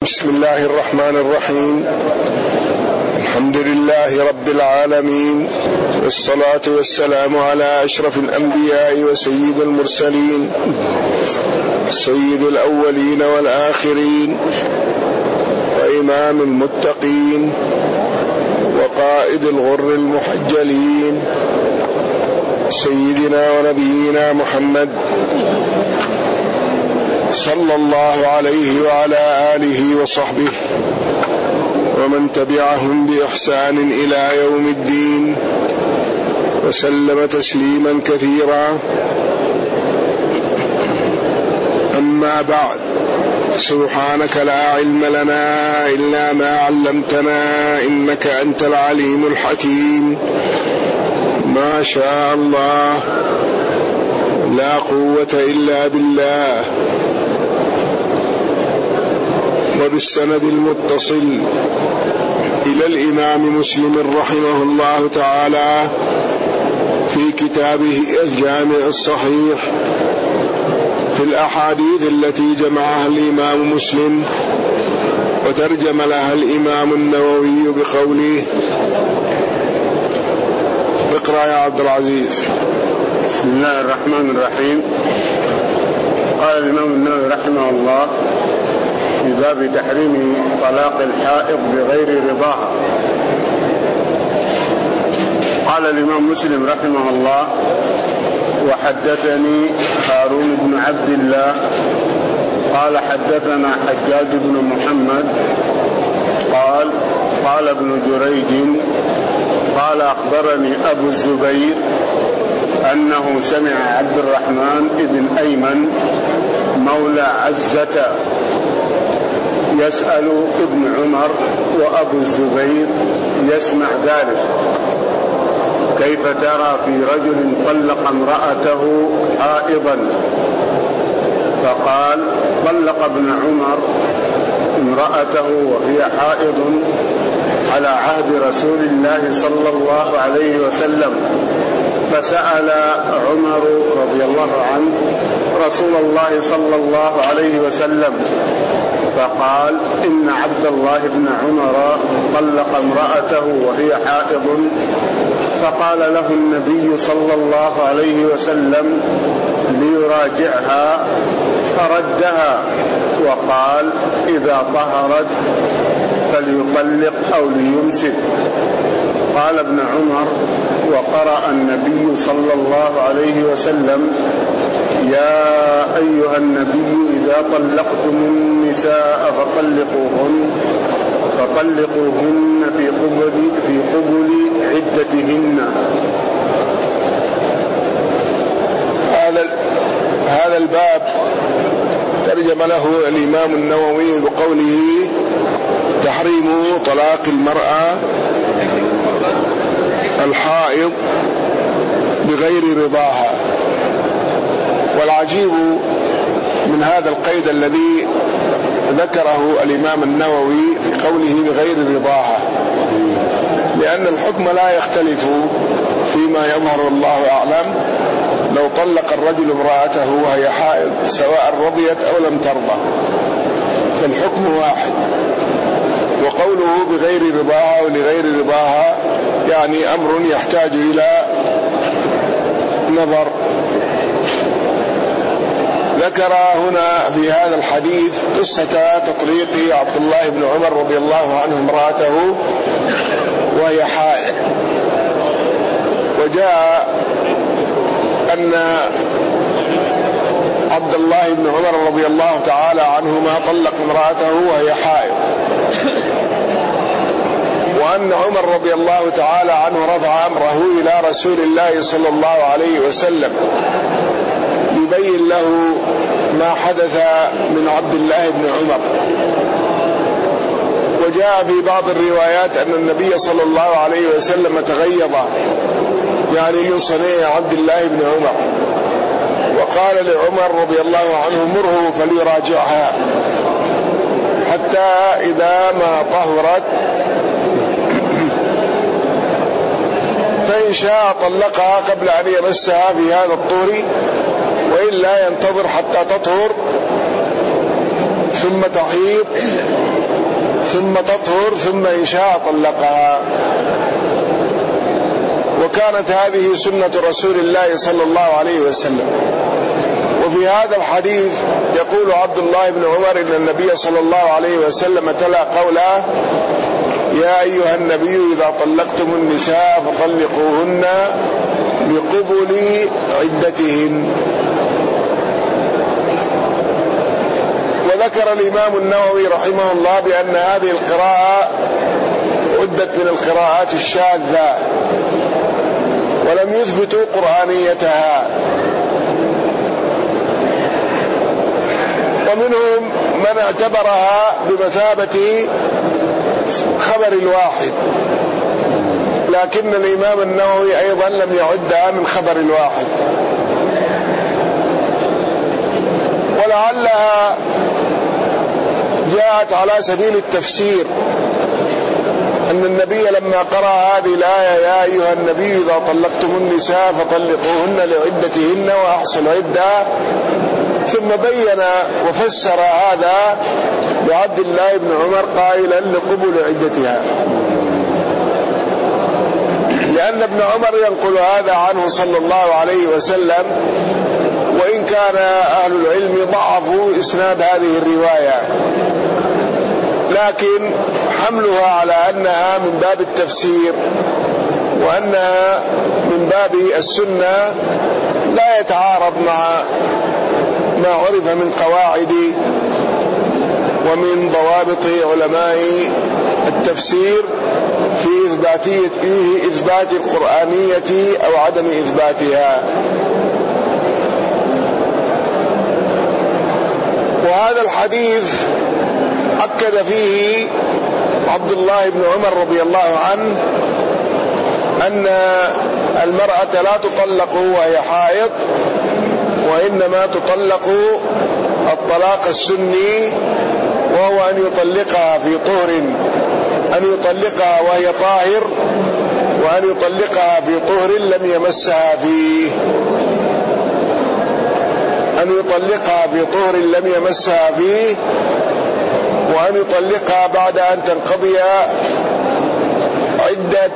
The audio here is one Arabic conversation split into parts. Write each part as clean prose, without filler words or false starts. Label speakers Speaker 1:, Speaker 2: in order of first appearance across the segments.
Speaker 1: بسم الله الرحمن الرحيم. الحمد لله رب العالمين، والصلاة والسلام على أشرف الأنبياء وسيد المرسلين، سيد الأولين والآخرين، وإمام المتقين، وقائد الغر المحجلين، سيدنا ونبينا محمد صلى الله عليه وعلى آله وصحبه ومن تبعهم بإحسان إلى يوم الدين، وسلم تسليما كثيرا. أما بعد، سبحانك لا علم لنا إلا ما علمتنا إنك أنت العليم الحكيم. ما شاء الله، لا قوة إلا بالله. وبالسند المتصل إلى الإمام مسلم رحمه الله تعالى في كتابه الجامع الصحيح في الأحاديث التي جمعها الإمام مسلم وترجم لها الإمام النووي بقوله. اقرأ يا عبد العزيز.
Speaker 2: بسم الله الرحمن الرحيم. قال الإمام النووي رحمه الله في باب تحريم طلاق الحائض بغير رضاها. قال الإمام مسلم رحمه الله: وحدثني هارون بن عبد الله قال حدثنا حجاج بن محمد قال ابن جريج قال أخبرني أبو الزبير أنه سمع عبد الرحمن بن أيمن مولى عزة يسأل ابن عمر وأبو الزبير يسمع ذلك: كيف ترى في رجل طلق امرأته حائضا؟ فقال: طلق ابن عمر امرأته وهي حائض على عهد رسول الله صلى الله عليه وسلم. فسأل عمر رضي الله عنه رسول الله صلى الله عليه وسلم فقال: إن عبد الله بن عمر طلق امرأته وهي حائض. فقال له النبي صلى الله عليه وسلم ليراجعها، فردها وقال: إذا طهرت فليطلق أو ليمسك. قال ابن عمر: وقرأ النبي صلى الله عليه وسلم: يا أيها النبي إذا طلقتم النساء فطلقوهن في قبل عدتهن.
Speaker 1: هذا الباب ترجم له الإمام النووي بقوله: تحريم طلاق المرأة الحائض بغير رضاها. والعجيب من هذا القيد الذي ذكره الإمام النووي في قوله بغير رضاها، لأن الحكم لا يختلف فيما يظهر الله أعلم. لو طلق الرجل امرأته وهي حائض سواء رضيت أو لم ترضى فالحكم واحد. وقوله بغير رضاها ولغير رضاها يعني أمر يحتاج إلى نظر. ذكر هنا في هذا الحديث قصة تطليق عبد الله بن عمر رضي الله عنه امرأته وهي حائض. وجاء أن عبد الله بن عمر رضي الله تعالى عنهما طلق امرأته وهي حائض، وأن عمر رضي الله تعالى عنه رفع أمره إلى رسول الله صلى الله عليه وسلم يبين له ما حدث من عبد الله بن عمر. وجاء في بعض الروايات أن النبي صلى الله عليه وسلم تغيظ يعني من صنيع عبد الله بن عمر، وقال لعمر رضي الله عنه: مره فليراجعها حتى إذا ما طهرت فإن شاء طلقها قبل أن يمسها في هذا الطهر، وإلا ينتظر حتى تطهر ثم تحيض ثم تطهر ثم إن شاء طلقها. وكانت هذه سنة رسول الله صلى الله عليه وسلم. وفي هذا الحديث يقول عبد الله بن عمر إن النبي صلى الله عليه وسلم تلا قوله: يا أيها النبي إذا طلقتم النساء فطلقوهن لقبل عدتهن. وذكر الإمام النووي رحمه الله بأن هذه القراءة عدت من القراءات الشاذة ولم يثبتوا قرآنيتها. ومنهم من اعتبرها بمثابة خبر الواحد، لكن الإمام النووي أيضا لم يعدها من خبر الواحد، ولعلها جاءت على سبيل التفسير، أن النبي لما قرأ هذه الآية: يا أيها النبي إذا طلقتم النساء فطلقوهن لعدتهن وأحصوا العدة، ثم بين وفسر هذا بعبد الله بن عمر قائلا: لقبل عدتها، لأن ابن عمر ينقل هذا عنه صلى الله عليه وسلم، وإن كان أهل العلم ضعفوا إسناد هذه الرواية، لكن حملها على أنها من باب التفسير وأنها من باب السنة لا يتعارض مع ما عرف من قواعد ومن ضوابط علماء التفسير في إثبات القرآنية أو عدم إثباتها. وهذا الحديث أكد فيه عبد الله بن عمر رضي الله عنه أن المرأة لا تطلق وهي حائض، وإنما تطلق الطلاق السني، وهو أن يطلقها في طهر، أن يطلقها وهي طاهر، وأن يطلقها في طهر لم يمسها فيه، أن يطلقها في طهر لم يمسها فيه، وأن يطلقها بعد أن تنقضي عدة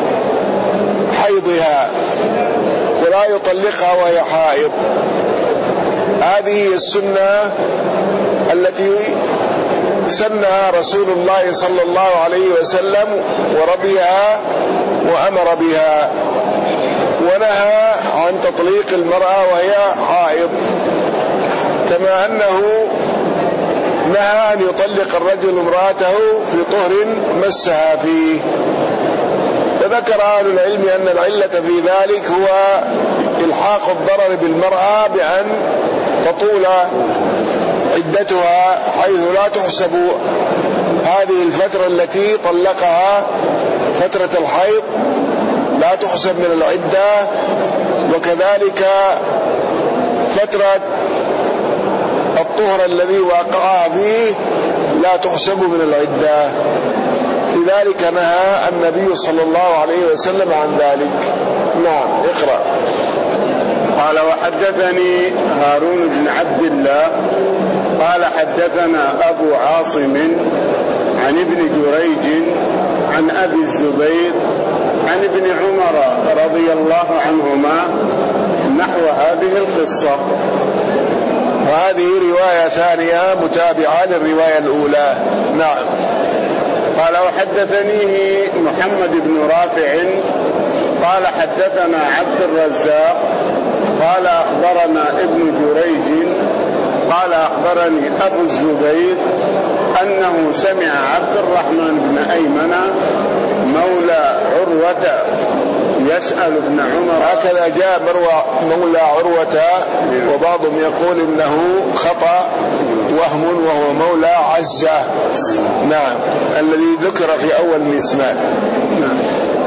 Speaker 1: حيضها، ولا يطلقها وهي حائض. هذه السنة التي سنها رسول الله صلى الله عليه وسلم ورضيها وأمر بها، ونهى عن تطليق المرأة وهي حائض، كما أنه نهى أن يطلق الرجل امرأته في طهر مسها فيه. وذكر أهل العلم أن العلة في ذلك هو إلحاق الضرر بالمرأة بأن تطول عدتها، حيث لا تحسب هذه الفترة التي طلقها فترة الحيض، لا تحسب من العدة، وكذلك فترة الطهر الذي وقعها فيه لا تحسب من العدة. لذلك نهى النبي صلى الله عليه وسلم عن ذلك. نعم، اقرأ.
Speaker 2: قال: وحدثني هارون بن عبد الله قال حدثنا أبو عاصم عن ابن جريج عن أبي الزبير عن ابن عمر رضي الله عنهما نحو هذه القصة.
Speaker 1: وهذه رواية ثانية متابعة للرواية الأولى. نعم.
Speaker 2: قال: وحدثنيه محمد بن رافع قال حدثنا عبد الرزاق قال أخبرنا ابن جريج قال أخبرني أبو الزبير أنه سمع عبد الرحمن بن أيمن مولى عروة يسأل ابن عمر.
Speaker 1: هكذا جاء مولى عروة، وبعضهم يقول إنه خطأ وهم، وهو مولى عزة. نعم، الذي ذكر في أول الإسناد.
Speaker 2: نعم.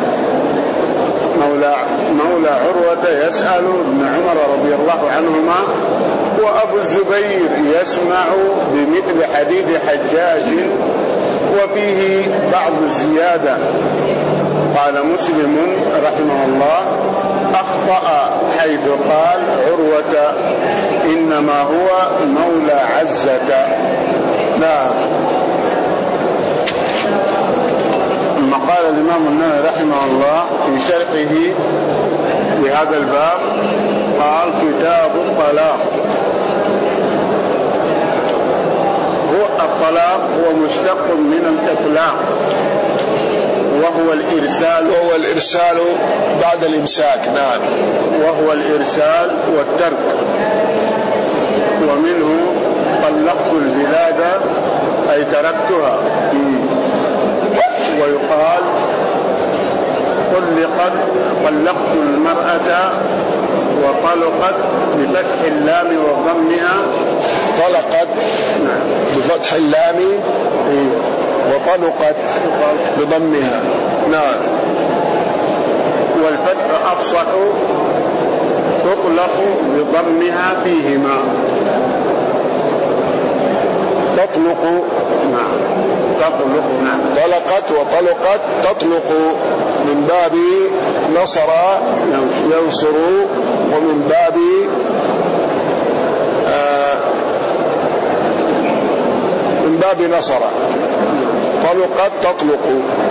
Speaker 2: مولى عروة يسأل ابن عمر رضي الله عنهما، وأبو الزبير يسمع بمثل حديث حجاج وفيه بعض الزيادة. قال مسلم رحمه الله: أخطأ حيث قال عروة، إنما هو مولى عزة.
Speaker 1: نعم.
Speaker 2: ثم قال الإمام النووي رحمه الله في شرحه لهذا الباب قال كتاب الطلاق. هو الطلاق هو مشتق من الإطلاق وهو الإرسال
Speaker 1: بعد الإمساك. نعم.
Speaker 2: وهو الإرسال والترك. ومنه طلقت البلاد أي تركتها. ويقال طلقت المرأة وطلقت بفتح اللام وضمها.
Speaker 1: طلقت بفتح اللام وطلقت بضمها. نعم.
Speaker 2: والفتح أفصح تطلق بضمها فيهما.
Speaker 1: تطلق.
Speaker 2: نعم. تطلق. نعم.
Speaker 1: طلقت وطلقت تطلق من باب نصر ينصر ومن باب نصر. طلقت تطلق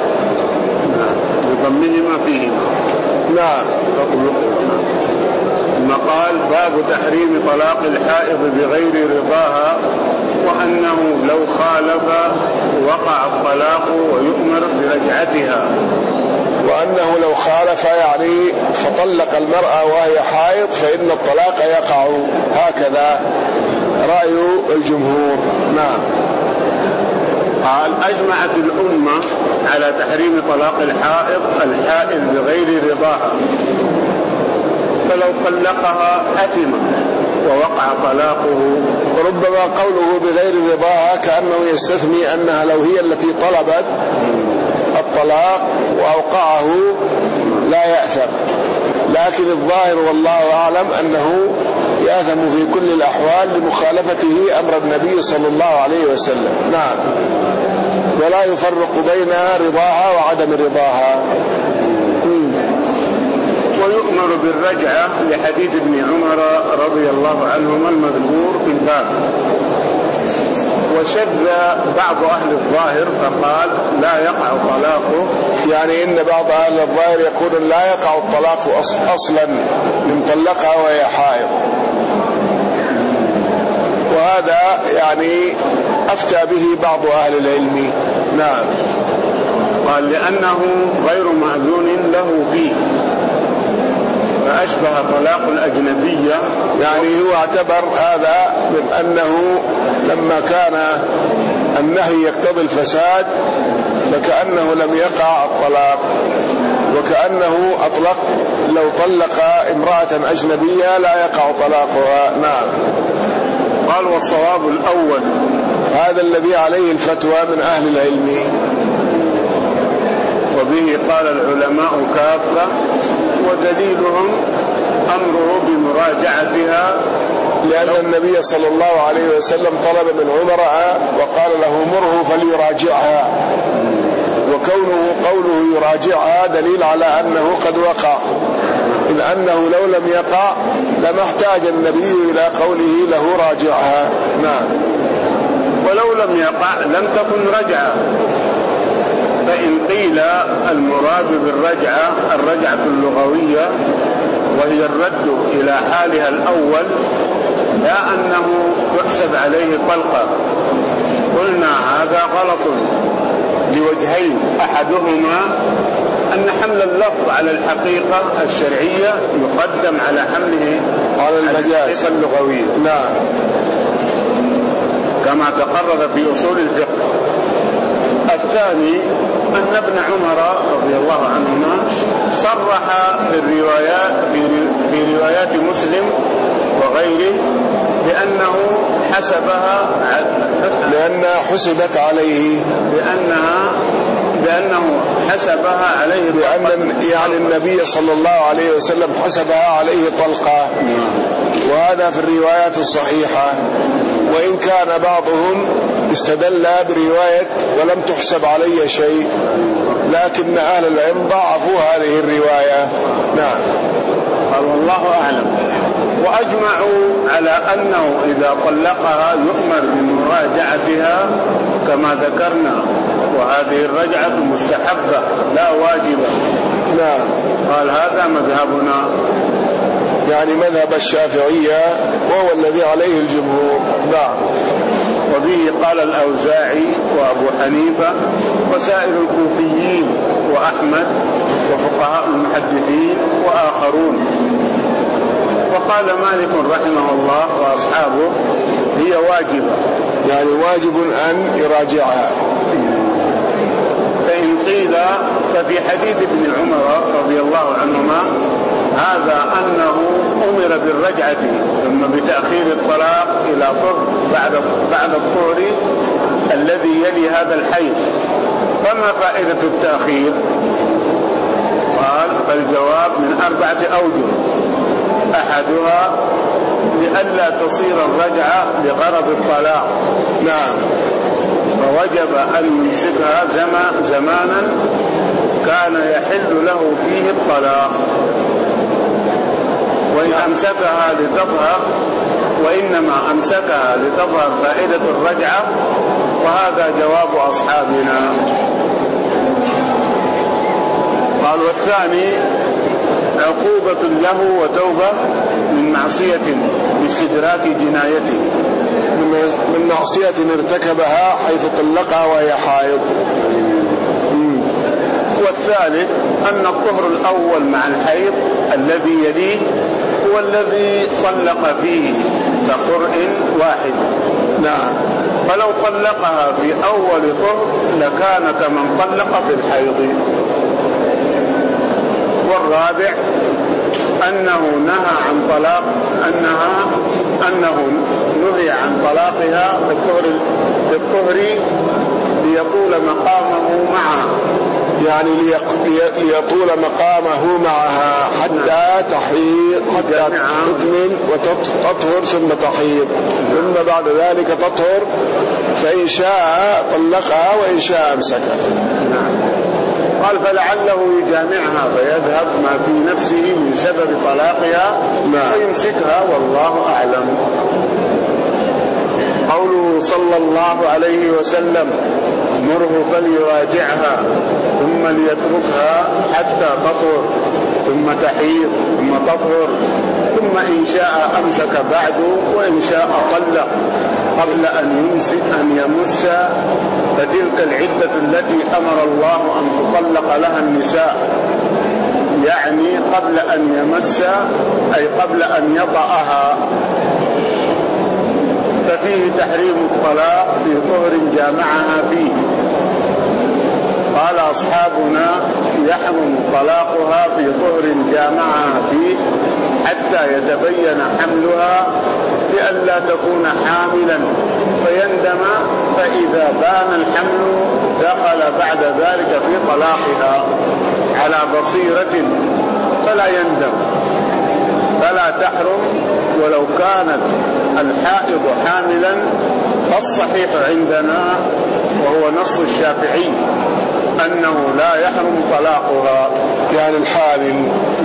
Speaker 2: بضمهما فيهما.
Speaker 1: نعم.
Speaker 2: تطلق. ثم قال باب تحريم طلاق الحائض بغير رضاها وأنه لو خالف وقع الطلاق ويؤمر برجعتها.
Speaker 1: وأنه لو خالف يعني فطلق المرأة وهي حائض فإن الطلاق يقع. هكذا رأي الجمهور. نعم.
Speaker 2: قال أجمعت الأمة على تحريم طلاق الحائض بغير رضاها فلو طلقها أثم ووقع طلاقه.
Speaker 1: ربما قوله بغير رضاها كأنه يستثني أنها لو هي التي طلبت الطلاق وأوقعه لا يأثم، لكن الظاهر والله أعلم أنه يأثم في كل الأحوال لمخالفته أمر النبي صلى الله عليه وسلم. نعم. ولا يفرق بين رضاها وعدم رضاها.
Speaker 2: ويؤمر بالرجعة لحديث ابن عمر رضي الله عنهما المذكور في الباب. وشذ بعض أهل الظاهر فقال لا يقع طلاقه،
Speaker 1: يعني إن بعض أهل الظاهر يقول لا يقع الطلاق أصلا من طلقها وهي حائض، وهذا يعني أفتى به بعض أهل العلم. نعم.
Speaker 2: قال لأنه غير مأذون له فيه فأشبه طلاق الأجنبية.
Speaker 1: يعني هو اعتبر هذا من أنه لما كان النهي يقتضي الفساد فكأنه لم يقع الطلاق، وكأنه أطلق لو طلق امرأة أجنبية لا يقع طلاقها. نعم.
Speaker 2: قال والصواب الأول،
Speaker 1: هذا الذي عليه الفتوى من أهل العلم،
Speaker 2: وبه قال العلماء كافة، ودليلهم أمره بمراجعتها،
Speaker 1: لأن النبي صلى الله عليه وسلم طلب من عمر وقال له مره فليراجعها، وكونه قوله يراجعها دليل على أنه قد وقع، إذ أنه لو لم يقع لما احتاج النبي إلى قوله له راجعها. نعم.
Speaker 2: ولو لم يقع لم تكن رجعة، فإن قيل المراد بالرجعة الرجعة اللغوية وهي الرد إلى حالها الأول لا أنه يحسب عليه طلقة، قلنا هذا غلط لوجهين، أحدهما أن حمل اللفظ على الحقيقة الشرعية يقدم على حمله
Speaker 1: على المجاز
Speaker 2: اللغوية.
Speaker 1: نعم.
Speaker 2: كما تقرر في أصول الفقه. الثاني أن ابن عمر رضي الله عنهما صرح في روايات مسلم وغيره بأنه
Speaker 1: لأنها حسبت عليه،
Speaker 2: بأنه حسبها عليه،
Speaker 1: يعني النبي صلى الله عليه وسلم حسبها عليه طلقة، وهذا في الروايات الصحيحة، وإن كان بعضهم استدل برواية ولم تحسب علي شيء، لكن أهل العلم ضعفوا هذه الرواية. نعم.
Speaker 2: والله أعلم. وأجمعوا على أنه إذا طلقها يؤمر بمراجعتها كما ذكرنا، وهذه الرجعة مستحبة لا واجبة.
Speaker 1: نعم.
Speaker 2: قال هذا مذهبنا،
Speaker 1: يعني مذهب الشافعية وهو الذي عليه الجمهور. نعم.
Speaker 2: وبه قال الأوزاعي وأبو حنيفة وسائر الكوفيين وأحمد وفقهاء المحدثين وآخرون. وقال مالك رحمه الله وأصحابه هي واجبة،
Speaker 1: يعني واجب أن يراجعها.
Speaker 2: فإن قيل ففي حديث ابن عمر رضي الله عنهما هذا أنه أمر بالرجعة ثم بتأخير الطلاق إلى طهر بعد الطهر الذي يلي هذا الحيض، فما فائدة التأخير؟ قال فالجواب من 4 أوجه. أحدها لئلا تصير الرجعة لغرض الطلاق.
Speaker 1: نعم.
Speaker 2: فوجب أن يمسكها زمانا كان يحل له فيه الطلاق، وإن أمسكها لتظهر، وإنما أمسكها لتظهر فائدة الرجعة، وهذا جواب أصحابنا. قال والثاني عقوبة له وتوبة من معصية باستدراك جنايته،
Speaker 1: من معصية ارتكبها حيث طلقها وهي حائض.
Speaker 2: والثالث أن الطهر الأول مع الحيض الذي يليه هو الذي طلق فيه كقرء واحد.
Speaker 1: نعم.
Speaker 2: فلو طلقها في أول طهر لكان كمن طلق في الحيض. والرابع أنه نهي عن طلاقها في الطهر ليطول مقامه معها،
Speaker 1: يعني ليطول مقامه معها حتى تكمل وتطهر ثم تحيض، ثم بعد ذلك تطهر، فإن شاء طلقها وإن شاء أمسكها.
Speaker 2: قال فلعله يجامعها فيذهب ما في نفسه من سبب طلاقها فيمسكها والله أعلم. قوله صلى الله عليه وسلم مره فليراجعها ثم ليتركها حتى تطهر ثم تحيض ثم تطهر ثم إن شاء أمسك بعد وإن شاء طلق قبل أن يمس، فتلك العدة التي أمر الله أن تطلق لها النساء، يعني قبل أن يمس أي قبل أن يطأها. ففيه تحريم الطلاق في طهر جامعها فيه. قال أصحابنا يحرم طلاقها في طهر جامعها فيه حتى يتبين حملها لئلا تكون حاملا فيندم، فإذا بان الحمل دخل بعد ذلك في طلاقها على بصيرة فلا يندم، فلا تحرم ولو كانت الحائض حاملا. فالصحيح عندنا وهو نص الشافعي أنه لا يحرم طلاقها،
Speaker 1: يعني الحامل،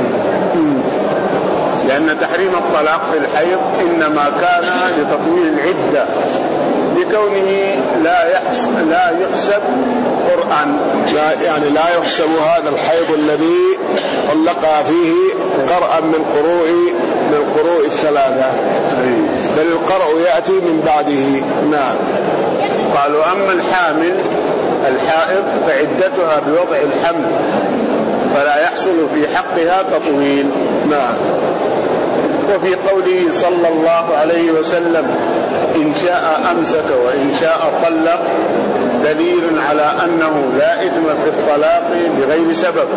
Speaker 2: لأن تحريم الطلاق في الحيض إنما كان لتطويل العدة لكونه لا يحسب قرآن،
Speaker 1: يعني لا يحسب هذا الحيض الذي طلقها فيه قرءا من القروء الثلاثة، بل القرء يأتي من بعده. نعم.
Speaker 2: قالوا أما الحائض فعدتها بوضع الحمل فلا يحصل في حقها تطويل.
Speaker 1: نعم.
Speaker 2: وفي قوله صلى الله عليه وسلم إن شاء أمسك وإن شاء طلق دليل على أنه لا إثم في الطلاق بغير سبب،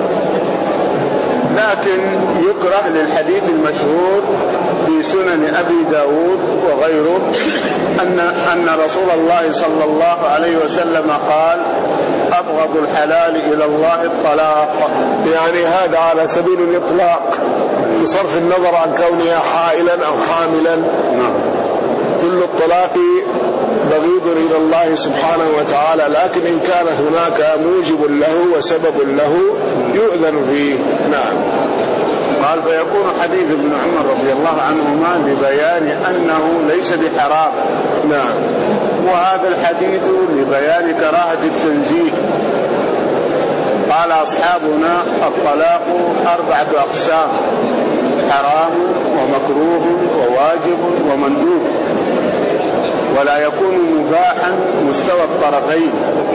Speaker 2: لكن يكره للحديث المشهور في سنن أبي داود وغيره أن رسول الله صلى الله عليه وسلم قال أبغض الحلال إلى الله الطلاق،
Speaker 1: يعني هذا على سبيل الإطلاق بصرف النظر عن كونها حائلا أو حاملا. كل الطلاق بغيض إلى الله سبحانه وتعالى، لكن إن كانت هناك موجب له وسبب له يؤذن فيه. نعم.
Speaker 2: قال فيكون حديث ابن عمر رضي الله عنهما لبيان أنه ليس بحرام.
Speaker 1: نعم.
Speaker 2: وهذا الحديث لبيان كراهة التنزيه. قال أصحابنا الطلاق 4 أقسام: حرام ومكروه وواجب ومندوب، ولا يكون مباحا مستوى الطرفين.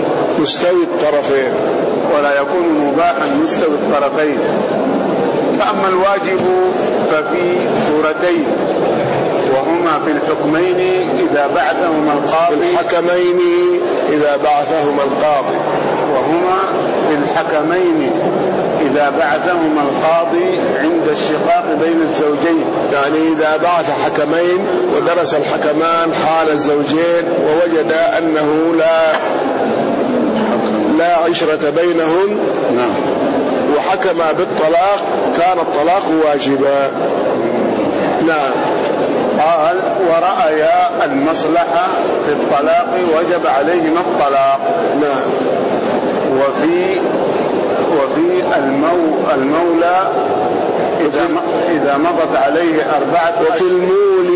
Speaker 2: ولا يكون مباحا مستوى الطرفين. فأما الواجب ففي صورتين، وهما في الحكمين إذا بعثهما القاضي.
Speaker 1: الحكمين إذا بعثهما القاضي.
Speaker 2: وهما في الحكمين إذا بعثهما القاضي عند الشقاق بين الزوجين.
Speaker 1: يعني إذا بعث حكمين ودرس الحكمان حال الزوجين ووجد أنه لا عشرة بينهن،
Speaker 2: نعم،
Speaker 1: وحكم بالطلاق كان الطلاق واجبا. نعم.
Speaker 2: قال ورأيا المصلحة في الطلاق وجب عليهما الطلاق.
Speaker 1: نعم.
Speaker 2: وفي المولى إذا مضت عليه 4 أشهر.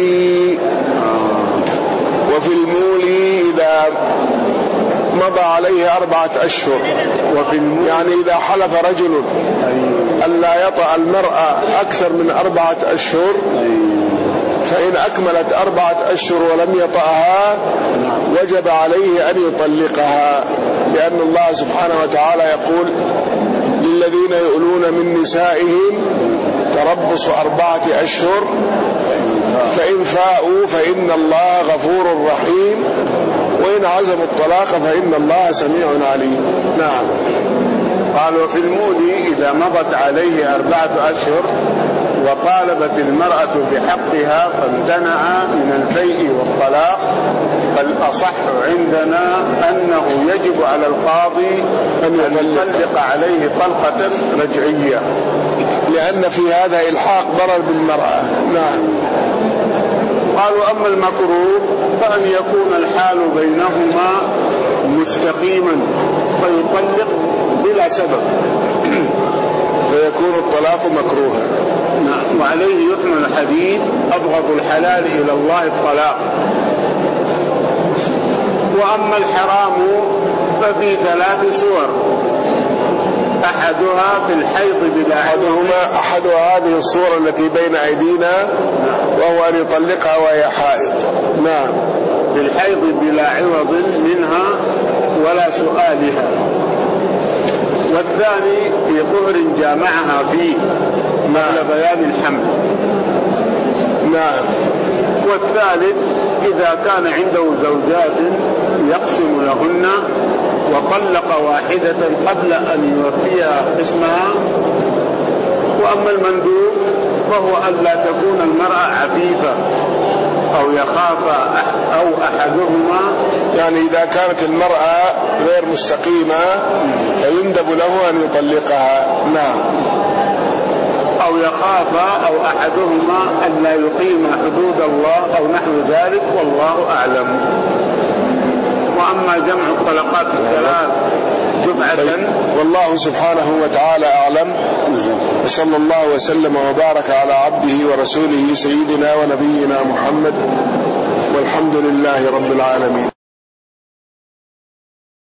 Speaker 1: وفي المولي إذا مضى عليه 4 أشهر. يعني إذا حلف رجل ألا يطأ المرأة أكثر من 4 أشهر، فإن أكملت 4 أشهر ولم يطأها وجب عليه أن يطلقها، لأن الله سبحانه وتعالى يقول: للذين يؤلون من نسائهم تربص 4 أشهر فإن فاءوا فإن الله غفور رحيم وإن عزموا الطلاق فإن الله سميع عليم. نعم.
Speaker 2: قال وفي المولي إذا مضت عليه 4 أشهر وطالبت المرأة بحقها فامتنع من الفيء والطلاق، فالأصح عندنا أنه يجب على القاضي أن يطلق عليه طلقة رجعية،
Speaker 1: لأن في هذا إلحاق ضرر بالمرأة. نعم.
Speaker 2: قالوا أما المكروه فأن يكون الحال بينهما مستقيما فيطلق بلا سبب
Speaker 1: فيكون الطلاق مكروها.
Speaker 2: نعم. وعليه يحمل الحديث: أبغض الحلال إلى الله الطلاق. وأما الحرام ففي 3 صور: أحدها في الحيض بلا عوض.
Speaker 1: أحد هذه الصور التي بين أيدينا وهو أن يطلقها وهي حائض. نعم.
Speaker 2: في الحيض بلا عوض منها ولا سؤالها. والثاني في طهر جامعها فيه مع بيان الحمل.
Speaker 1: نعم.
Speaker 2: والثالث إذا كان عنده زوجات يقسم لهن وطلق واحدة قبل أن يوفيها قسمها. وأما المندوب فهو ألا تكون المرأة عفيفة أو يخاف أو أحدهما.
Speaker 1: يعني إذا كانت المرأة غير مستقيمة فيندب له أن يطلقها. نعم.
Speaker 2: أو يخاف أو أحدهما أن لا يقيم حدود الله أو نحو ذلك، والله أعلم. وأما جمع الطلقات 3 دفعة
Speaker 1: والله سبحانه وتعالى أعلم. وصلى الله وسلم وبارك على عبده ورسوله سيدنا ونبينا محمد، والحمد لله رب العالمين.